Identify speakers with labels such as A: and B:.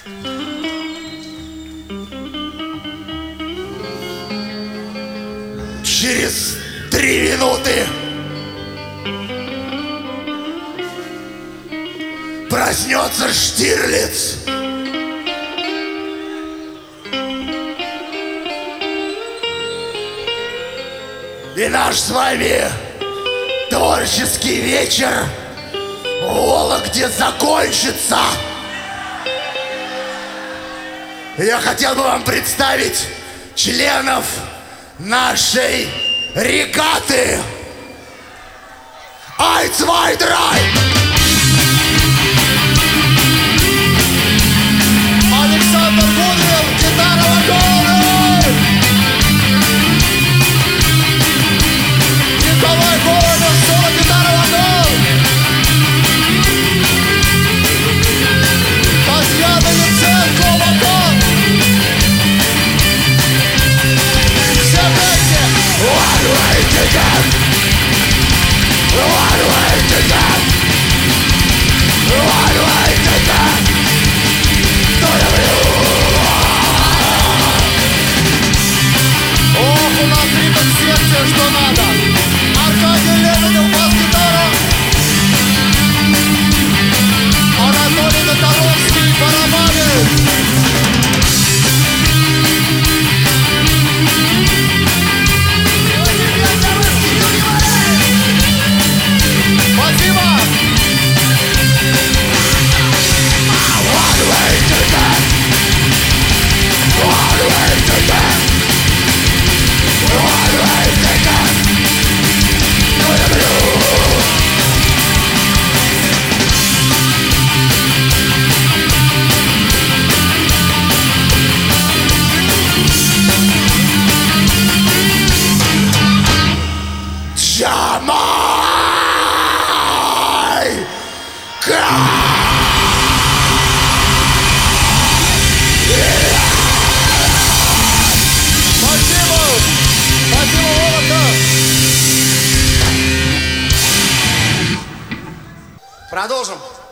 A: Через 3 минуты проснется Штирлиц. И наш с вами творческий вечер в Вологде закончится. Я хотел бы вам представить членов нашей регаты. Eins, zwei, drei! Александр Гунин, гитара вокалы! Николай Голубев, соло, гитара вокал! Татьяна Яценко, вокал! Все вместе! One way ticket! One way ticket! One way ticket! Ох, у нас ритм-секция, что надо! Аркадий Лебедев, бас-гитара! Анатолий Натаровский, барабаны! Спасибо! One way ticket! One way ticket! One way ticket! Продолжим.